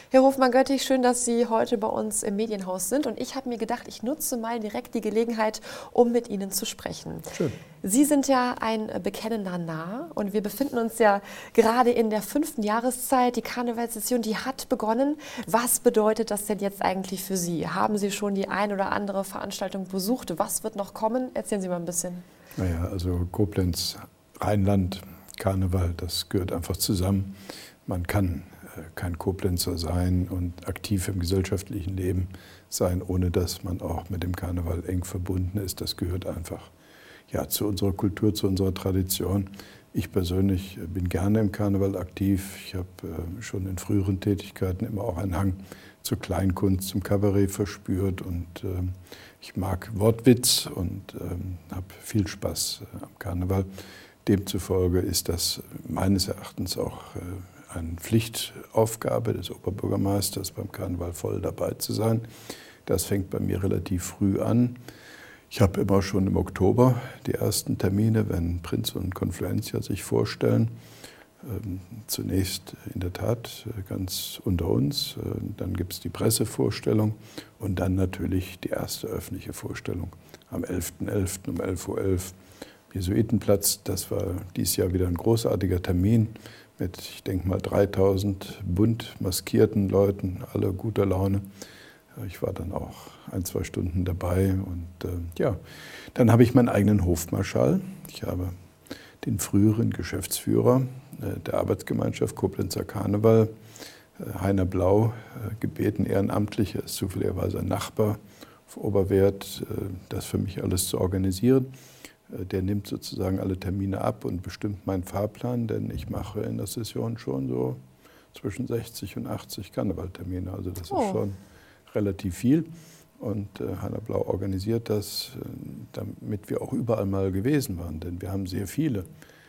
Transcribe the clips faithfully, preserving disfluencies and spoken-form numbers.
Herr Hofmann-Göttich, schön, dass Sie heute bei uns im Medienhaus sind. Und ich habe mir gedacht, ich nutze mal direkt die Gelegenheit, um mit Ihnen zu sprechen. Schön. Sie sind ja ein bekennender Narr und wir befinden uns ja gerade in der fünften Jahreszeit. Die Karnevalssession, die hat begonnen. Was bedeutet das denn jetzt eigentlich für Sie? Haben Sie schon die ein oder andere Veranstaltung besucht? Was wird noch kommen? Erzählen Sie mal ein bisschen. Naja, also Koblenz, Rheinland, Karneval, das gehört einfach zusammen. Man kann kein Koblenzer sein und aktiv im gesellschaftlichen Leben sein, ohne dass man auch mit dem Karneval eng verbunden ist. Das gehört einfach ja, zu unserer Kultur, zu unserer Tradition. Ich persönlich bin gerne im Karneval aktiv. Ich habe äh, schon in früheren Tätigkeiten immer auch einen Hang zur Kleinkunst, zum Kabarett verspürt und äh, ich mag Wortwitz und äh, habe viel Spaß äh, am Karneval. Demzufolge ist das meines Erachtens auch äh, eine Pflichtaufgabe des Oberbürgermeisters, beim Karneval voll dabei zu sein. Das fängt bei mir relativ früh an. Ich habe immer schon im Oktober die ersten Termine, wenn Prinz und Confluencia sich vorstellen. Ähm, zunächst in der Tat ganz unter uns, äh, dann gibt es die Pressevorstellung und dann natürlich die erste öffentliche Vorstellung am elften elften um elf Uhr elf. Jesuitenplatz, das war dieses Jahr wieder ein großartiger Termin mit, ich denke mal, dreitausend bunt maskierten Leuten, alle guter Laune. Ich war dann auch ein, zwei Stunden dabei und äh, ja, dann habe ich meinen eigenen Hofmarschall. Ich habe den früheren Geschäftsführer äh, der Arbeitsgemeinschaft Koblenzer Karneval, äh, Heiner Blau, äh, gebeten, ehrenamtlich, er ist zufälligerweise ein Nachbar auf Oberwerth, äh, das für mich alles zu organisieren. Der nimmt sozusagen alle Termine ab und bestimmt meinen Fahrplan, denn ich mache in der Session schon so zwischen sechzig und achtzig Karnevaltermine. Also das oh. ist schon relativ viel. Und äh, Heiner Blau organisiert das, äh, damit wir auch überall mal gewesen waren. Denn wir haben sehr viele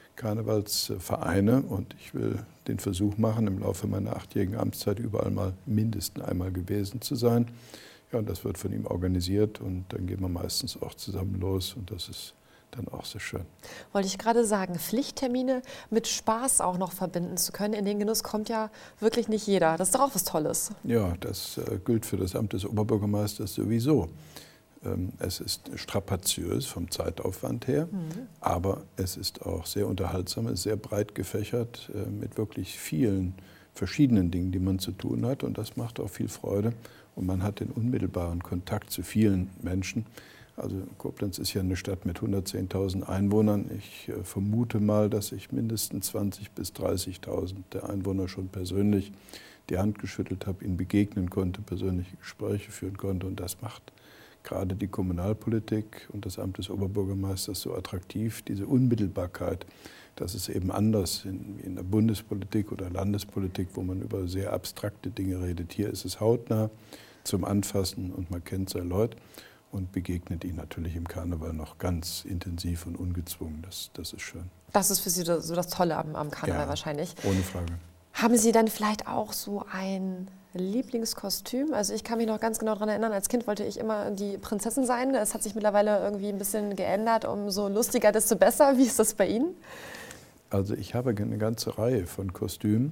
Karnevalsvereine und ich will den Versuch machen, im Laufe meiner achtjährigen Amtszeit überall mal mindestens einmal gewesen zu sein. Ja, und das wird von ihm organisiert und dann gehen wir meistens auch zusammen los und das ist dann auch sehr schön. Wollte ich gerade sagen, Pflichttermine mit Spaß auch noch verbinden zu können, in den Genuss kommt ja wirklich nicht jeder. Das ist doch auch was Tolles. Ja, das äh, gilt für das Amt des Oberbürgermeisters sowieso. Ähm, es ist strapaziös vom Zeitaufwand her, mhm. aber es ist auch sehr unterhaltsam, es ist sehr breit gefächert äh, mit wirklich vielen verschiedenen Dingen, die man zu tun hat und das macht auch viel Freude und man hat den unmittelbaren Kontakt zu vielen Menschen. Also Koblenz ist ja eine Stadt mit hundertzehntausend Einwohnern. Ich äh, vermute mal, dass ich mindestens zwanzigtausend bis dreißigtausend der Einwohner schon persönlich die Hand geschüttelt habe, ihnen begegnen konnte, persönliche Gespräche führen konnte. Und das macht gerade die Kommunalpolitik und das Amt des Oberbürgermeisters so attraktiv, diese Unmittelbarkeit. Das ist eben anders in, in der Bundespolitik oder Landespolitik, wo man über sehr abstrakte Dinge redet. Hier ist es hautnah zum Anfassen und man kennt seine Leute. Und begegnet ihnen natürlich im Karneval noch ganz intensiv und ungezwungen. Das, das ist schön. Das ist für Sie so das Tolle am, am Karneval ja, wahrscheinlich. Ohne Frage. Haben Sie dann vielleicht auch so ein Lieblingskostüm? Also ich kann mich noch ganz genau daran erinnern, als Kind wollte ich immer die Prinzessin sein. Es hat sich mittlerweile irgendwie ein bisschen geändert. Umso lustiger, desto besser. Wie ist das bei Ihnen? Also ich habe eine ganze Reihe von Kostümen,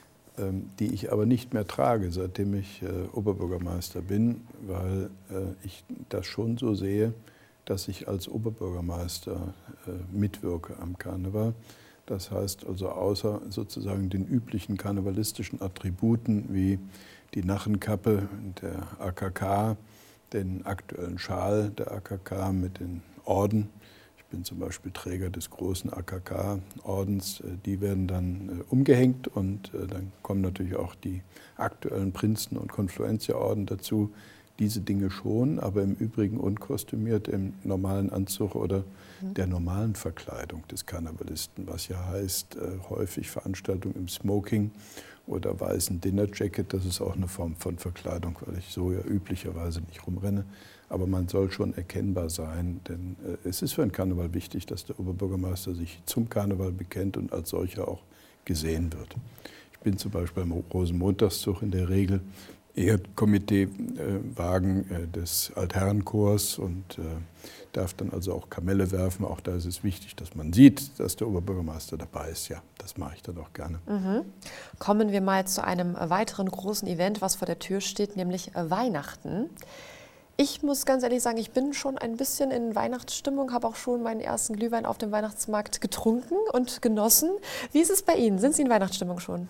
die ich aber nicht mehr trage, seitdem ich äh, Oberbürgermeister bin, weil äh, ich das schon so sehe, dass ich als Oberbürgermeister äh, mitwirke am Karneval. Das heißt also außer sozusagen den üblichen karnevalistischen Attributen wie die Narrenkappe der A K K, den aktuellen Schal der A K K mit den Orden. Ich bin zum Beispiel Träger des großen A K K-Ordens. Die werden dann umgehängt und dann kommen natürlich auch die aktuellen Prinzen- und Confluencia-Orden dazu. Diese Dinge schon, aber im Übrigen unkostümiert im normalen Anzug oder der normalen Verkleidung des Karnevalisten, was ja heißt, häufig Veranstaltungen im Smoking oder weißen Dinnerjacket. Das ist auch eine Form von Verkleidung, weil ich so ja üblicherweise nicht rumrenne. Aber man soll schon erkennbar sein, denn äh, es ist für einen Karneval wichtig, dass der Oberbürgermeister sich zum Karneval bekennt und als solcher auch gesehen wird. Ich bin zum Beispiel beim Rosenmontagszug in der Regel Erdkomitee-Wagen äh, des Altherrenchors und äh, darf dann also auch Kamelle werfen. Auch da ist es wichtig, dass man sieht, dass der Oberbürgermeister dabei ist. Ja, das mache ich dann auch gerne. Mhm. Kommen wir mal zu einem weiteren großen Event, was vor der Tür steht, nämlich Weihnachten. Ich muss ganz ehrlich sagen, ich bin schon ein bisschen in Weihnachtsstimmung, habe auch schon meinen ersten Glühwein auf dem Weihnachtsmarkt getrunken und genossen. Wie ist es bei Ihnen? Sind Sie in Weihnachtsstimmung schon?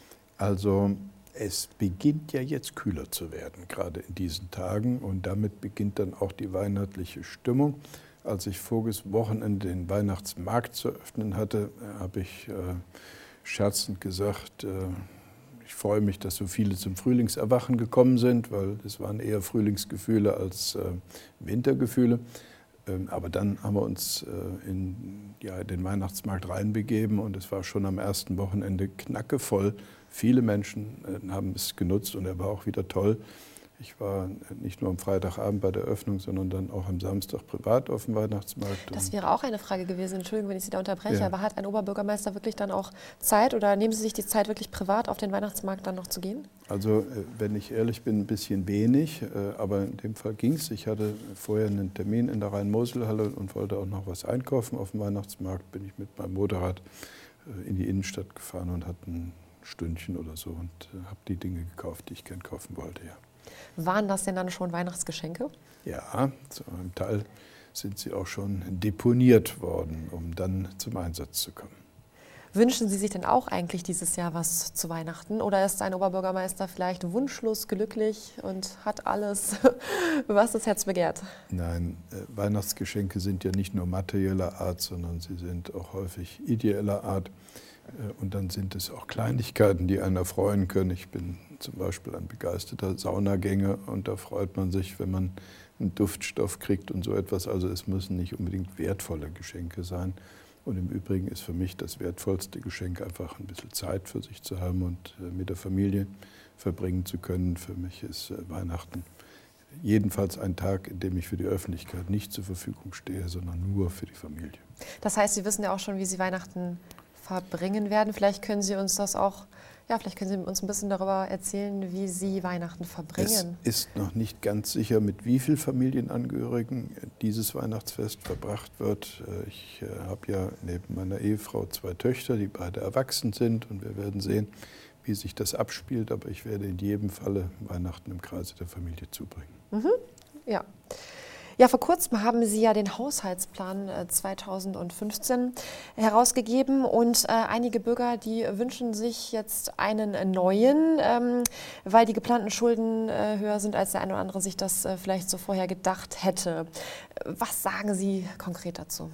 Also es beginnt ja jetzt kühler zu werden, gerade in diesen Tagen. Und damit beginnt dann auch die weihnachtliche Stimmung. Als ich voriges Wochenende den Weihnachtsmarkt zu öffnen hatte, habe ich äh, scherzend gesagt, äh, ich freue mich, dass so viele zum Frühlingserwachen gekommen sind, weil es waren eher Frühlingsgefühle als äh, Wintergefühle. Ähm, aber dann haben wir uns äh, in ja, den Weihnachtsmarkt reinbegeben und es war schon am ersten Wochenende knackevoll. Viele Menschen äh, haben es genutzt und er war auch wieder toll. Ich war nicht nur am Freitagabend bei der Öffnung, sondern dann auch am Samstag privat auf dem Weihnachtsmarkt. Das wäre auch eine Frage gewesen, Entschuldigung, wenn ich Sie da unterbreche, Ja. aber hat ein Oberbürgermeister wirklich dann auch Zeit oder nehmen Sie sich die Zeit, wirklich privat auf den Weihnachtsmarkt dann noch zu gehen? Also wenn ich ehrlich bin, ein bisschen wenig, aber in dem Fall ging es. Ich hatte vorher einen Termin in der Rhein-Mosel-Halle und wollte auch noch was einkaufen auf dem Weihnachtsmarkt. Bin ich mit meinem Motorrad in die Innenstadt gefahren und hatte ein Stündchen oder so und habe die Dinge gekauft, die ich gern kaufen wollte, ja. Waren das denn dann schon Weihnachtsgeschenke? Ja, zu einem Teil sind sie auch schon deponiert worden, um dann zum Einsatz zu kommen. Wünschen Sie sich denn auch eigentlich dieses Jahr was zu Weihnachten? Oder ist ein Oberbürgermeister vielleicht wunschlos glücklich und hat alles, was das Herz begehrt? Nein, äh, Weihnachtsgeschenke sind ja nicht nur materieller Art, sondern sie sind auch häufig ideeller Art. Äh, und dann sind es auch Kleinigkeiten, die einen erfreuen können. Ich bin zum Beispiel ein begeisterter Saunagänger und da freut man sich, wenn man einen Duftstoff kriegt und so etwas. Also es müssen nicht unbedingt wertvolle Geschenke sein. Und im Übrigen ist für mich das wertvollste Geschenk einfach ein bisschen Zeit für sich zu haben und mit der Familie verbringen zu können. Für mich ist Weihnachten jedenfalls ein Tag, in dem ich für die Öffentlichkeit nicht zur Verfügung stehe, sondern nur für die Familie. Das heißt, Sie wissen ja auch schon, wie Sie Weihnachten verbringen werden. Vielleicht können Sie uns das auch, ja, vielleicht können Sie uns ein bisschen darüber erzählen, wie Sie Weihnachten verbringen. Es ist noch nicht ganz sicher, mit wie vielen Familienangehörigen dieses Weihnachtsfest verbracht wird. Ich habe ja neben meiner Ehefrau zwei Töchter, die beide erwachsen sind und wir werden sehen, wie sich das abspielt. Aber ich werde in jedem Falle Weihnachten im Kreise der Familie zubringen. Mhm. Ja. Ja, vor kurzem haben Sie ja den Haushaltsplan zweitausendfünfzehn herausgegeben und äh, einige Bürger, die wünschen sich jetzt einen neuen, ähm, weil die geplanten Schulden äh, höher sind, als der eine oder andere sich das äh, vielleicht so vorher gedacht hätte. Was sagen Sie konkret dazu?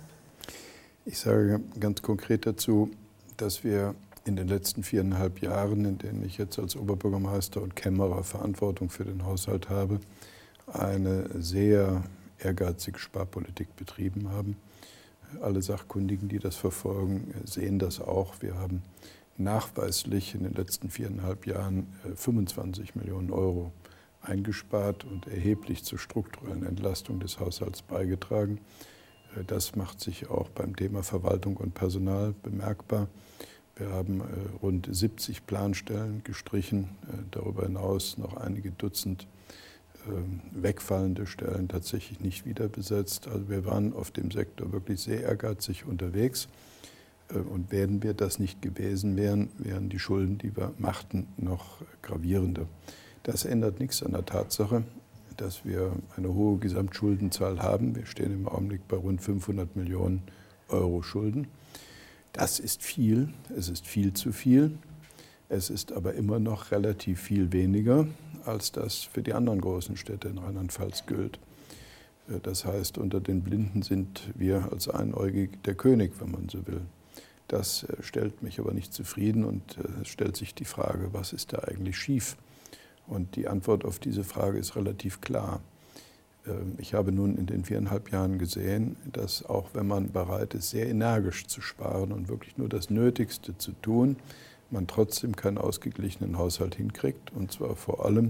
Ich sage ganz konkret dazu, dass wir in den letzten viereinhalb Jahren, in denen ich jetzt als Oberbürgermeister und Kämmerer Verantwortung für den Haushalt habe, eine sehr ehrgeizige Sparpolitik betrieben haben. Alle Sachkundigen, die das verfolgen, sehen das auch. Wir haben nachweislich in den letzten viereinhalb Jahren fünfundzwanzig Millionen Euro eingespart und erheblich zur strukturellen Entlastung des Haushalts beigetragen. Das macht sich auch beim Thema Verwaltung und Personal bemerkbar. Wir haben rund siebzig Planstellen gestrichen, darüber hinaus noch einige Dutzend wegfallende Stellen tatsächlich nicht wieder besetzt. Also wir waren auf dem Sektor wirklich sehr ehrgeizig unterwegs. Und wären wir das nicht gewesen wären, wären die Schulden, die wir machten, noch gravierender. Das ändert nichts an der Tatsache, dass wir eine hohe Gesamtschuldenzahl haben. Wir stehen im Augenblick bei rund fünfhundert Millionen Euro Schulden. Das ist viel, es ist viel zu viel. Es ist aber immer noch relativ viel weniger, als das für die anderen großen Städte in Rheinland-Pfalz gilt. Das heißt, unter den Blinden sind wir als Einäugig der König, wenn man so will. Das stellt mich aber nicht zufrieden und es stellt sich die Frage, was ist da eigentlich schief? Und die Antwort auf diese Frage ist relativ klar. Ich habe nun in den viereinhalb Jahren gesehen, dass auch wenn man bereit ist, sehr energisch zu sparen und wirklich nur das Nötigste zu tun, man trotzdem keinen ausgeglichenen Haushalt hinkriegt, und zwar vor allem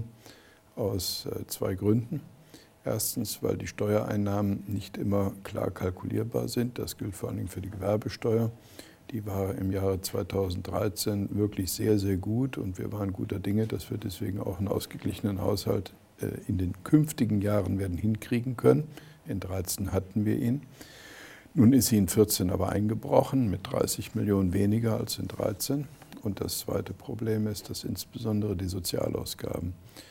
aus zwei Gründen. Erstens, weil die Steuereinnahmen nicht immer klar kalkulierbar sind. Das gilt vor allen Dingen für die Gewerbesteuer. Die war im Jahre zweitausenddreizehn wirklich sehr, sehr gut und wir waren guter Dinge, dass wir deswegen auch einen ausgeglichenen Haushalt in den künftigen Jahren werden hinkriegen können. In dreizehn hatten wir ihn. Nun ist sie in vierzehn aber eingebrochen mit dreißig Millionen weniger als in dreizehn. Und das zweite Problem ist, dass insbesondere die Sozialausgaben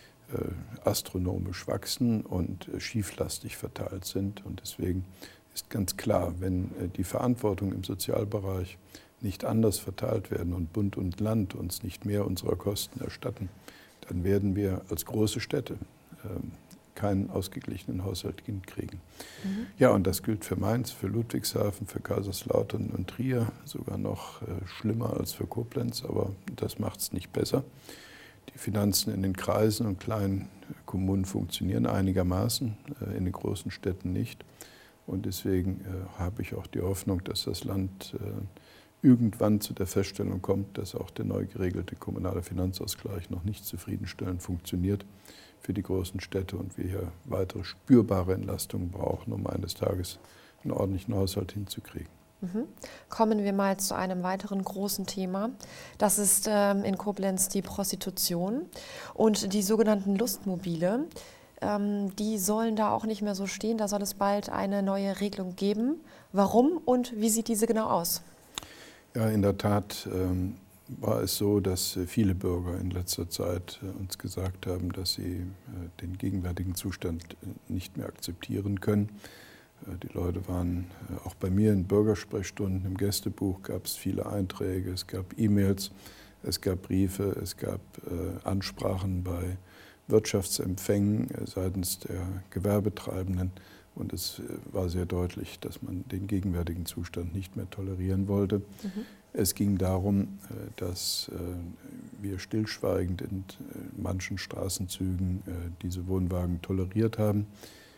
äh, astronomisch wachsen und äh, schieflastig verteilt sind. Und deswegen ist ganz klar, wenn äh, die Verantwortung im Sozialbereich nicht anders verteilt werden und Bund und Land uns nicht mehr unserer Kosten erstatten, dann werden wir als große Städte äh, keinen ausgeglichenen Haushalt hinkriegen. Mhm. Ja, und das gilt für Mainz, für Ludwigshafen, für Kaiserslautern und Trier, sogar noch äh, schlimmer als für Koblenz, aber das macht es nicht besser. Die Finanzen in den Kreisen und kleinen Kommunen funktionieren einigermaßen, äh, in den großen Städten nicht. Und deswegen äh, habe ich auch die Hoffnung, dass das Land äh, irgendwann zu der Feststellung kommt, dass auch der neu geregelte kommunale Finanzausgleich noch nicht zufriedenstellend funktioniert für die großen Städte und wir hier weitere spürbare Entlastungen brauchen, um eines Tages einen ordentlichen Haushalt hinzukriegen. Mhm. Kommen wir mal zu einem weiteren großen Thema. Das ist ähm, in Koblenz die Prostitution und die sogenannten Lustmobile. Ähm, die sollen da auch nicht mehr so stehen. Da soll es bald eine neue Regelung geben. Warum und wie sieht diese genau aus? Ja, in der Tat ähm, war es so, dass äh, viele Bürger in letzter Zeit äh, uns gesagt haben, dass sie äh, den gegenwärtigen Zustand äh, nicht mehr akzeptieren können. Äh, die Leute waren äh, auch bei mir in Bürgersprechstunden, im Gästebuch gab es viele Einträge, es gab E-Mails, es gab Briefe, es gab äh, Ansprachen bei Wirtschaftsempfängen äh, seitens der Gewerbetreibenden. Und es war sehr deutlich, dass man den gegenwärtigen Zustand nicht mehr tolerieren wollte. Mhm. Es ging darum, dass wir stillschweigend in manchen Straßenzügen diese Wohnwagen toleriert haben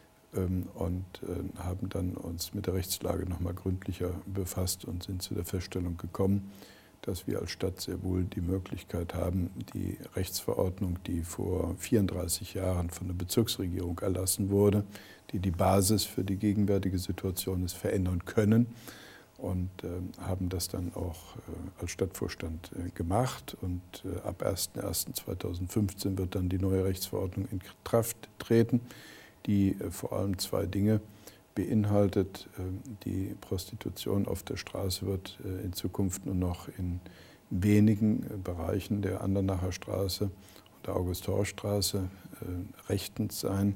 und haben dann uns mit der Rechtslage noch mal gründlicher befasst und sind zu der Feststellung gekommen, dass wir als Stadt sehr wohl die Möglichkeit haben, die Rechtsverordnung, die vor vierunddreißig Jahren von der Bezirksregierung erlassen wurde, die die Basis für die gegenwärtige Situation ist, verändern können und äh, haben das dann auch äh, als Stadtvorstand äh, gemacht. Und äh, ab erster erster zweitausendfünfzehn wird dann die neue Rechtsverordnung in Kraft treten, die äh, vor allem zwei Dinge beinhaltet. Äh, die Prostitution auf der Straße wird äh, in Zukunft nur noch in wenigen äh, Bereichen der Andernacher Straße und der August-Horst-Straße äh, rechtens sein.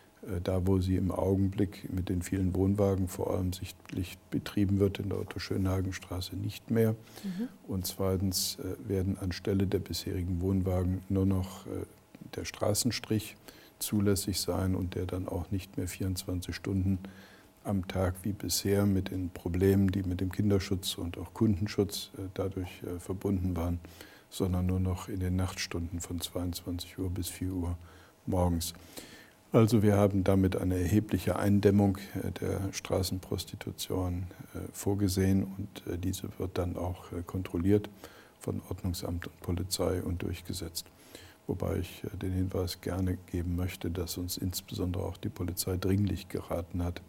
Da, wo sie im Augenblick mit den vielen Wohnwagen vor allem sichtlich betrieben wird, in der Otto-Schönhagen-Straße nicht mehr. Mhm. Und zweitens werden anstelle der bisherigen Wohnwagen nur noch der Straßenstrich zulässig sein und der dann auch nicht mehr vierundzwanzig Stunden am Tag wie bisher mit den Problemen, die mit dem Kinderschutz und auch Kundenschutz dadurch verbunden waren, sondern nur noch in den Nachtstunden von zweiundzwanzig Uhr bis vier Uhr morgens. Also wir haben damit eine erhebliche Eindämmung der Straßenprostitution vorgesehen und diese wird dann auch kontrolliert von Ordnungsamt und Polizei und durchgesetzt. Wobei ich den Hinweis gerne geben möchte, dass uns insbesondere auch die Polizei dringlich geraten hat,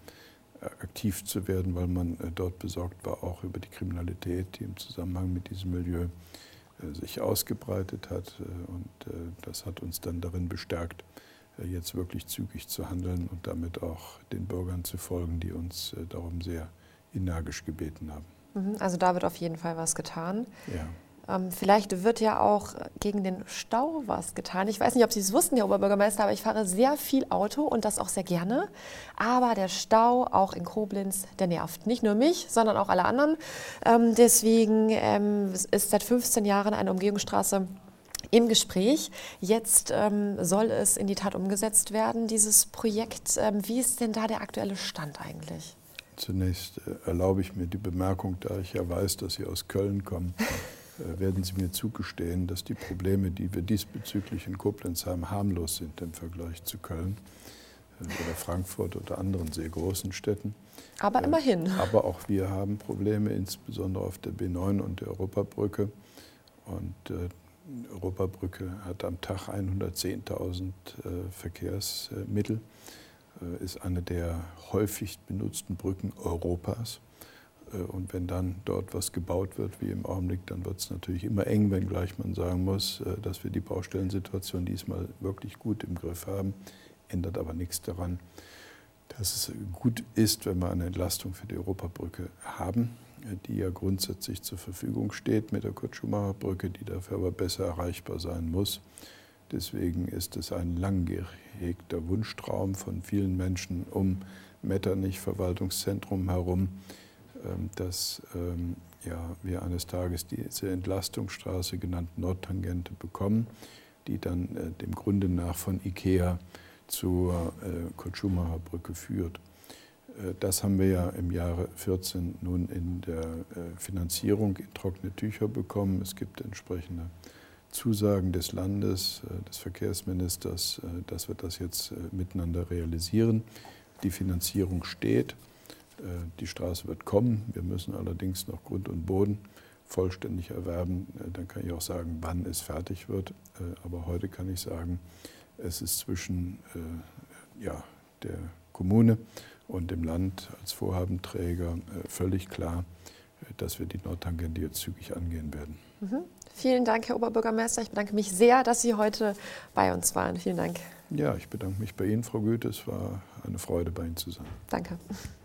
aktiv zu werden, weil man dort besorgt war, auch über die Kriminalität, die im Zusammenhang mit diesem Milieu sich ausgebreitet hat. Und das hat uns dann darin bestärkt, jetzt wirklich zügig zu handeln und damit auch den Bürgern zu folgen, die uns darum sehr energisch gebeten haben. Also da wird auf jeden Fall was getan. Ja. Ähm, vielleicht wird ja auch gegen den Stau was getan. Ich weiß nicht, ob Sie es wussten, Herr Oberbürgermeister, aber ich fahre sehr viel Auto und das auch sehr gerne. Aber der Stau, auch in Koblenz, der nervt nicht nur mich, sondern auch alle anderen. Ähm, deswegen ähm, ist seit fünfzehn Jahren eine Umgehungsstraße im Gespräch. Jetzt ähm, soll es in die Tat umgesetzt werden, dieses Projekt. Ähm, wie ist denn da der aktuelle Stand eigentlich? Zunächst äh, erlaube ich mir die Bemerkung, da ich ja weiß, dass Sie aus Köln kommen, äh, werden Sie mir zugestehen, dass die Probleme, die wir diesbezüglich in Koblenz haben, harmlos sind im Vergleich zu Köln äh, oder Frankfurt oder anderen sehr großen Städten. Aber äh, immerhin. Aber auch wir haben Probleme, insbesondere auf der B neun und der Europabrücke. Und äh, die Europabrücke hat am Tag hundertzehntausend äh, Verkehrsmittel, äh, ist eine der häufig benutzten Brücken Europas. Und wenn dann dort was gebaut wird, wie im Augenblick, dann wird es natürlich immer eng, wenngleich man sagen muss, dass wir die Baustellensituation diesmal wirklich gut im Griff haben. Ändert aber nichts daran, dass es gut ist, wenn wir eine Entlastung für die Europabrücke haben, die ja grundsätzlich zur Verfügung steht mit der Kurt-Schumacher-Brücke, die dafür aber besser erreichbar sein muss. Deswegen ist es ein lang gehegter Wunschtraum von vielen Menschen um Metternich-Verwaltungszentrum herum, dass ja, wir eines Tages diese Entlastungsstraße, genannt Nordtangente, bekommen, die dann dem Grunde nach von IKEA zur Kurt-Schumacher-Brücke führt. Das haben wir ja im Jahre vierzehn nun in der Finanzierung in trockene Tücher bekommen. Es gibt entsprechende Zusagen des Landes, des Verkehrsministers, dass wir das jetzt miteinander realisieren. Die Finanzierung steht, die Straße wird kommen. Wir müssen allerdings noch Grund und Boden vollständig erwerben. Dann kann ich auch sagen, wann es fertig wird. Aber heute kann ich sagen, es ist zwischen ja, der Kommune und dem Land als Vorhabenträger völlig klar, dass wir die Nordtangente jetzt zügig angehen werden. Mhm. Vielen Dank, Herr Oberbürgermeister. Ich bedanke mich sehr, dass Sie heute bei uns waren. Vielen Dank. Ja, ich bedanke mich bei Ihnen, Frau Goethe. Es war eine Freude, bei Ihnen zu sein. Danke.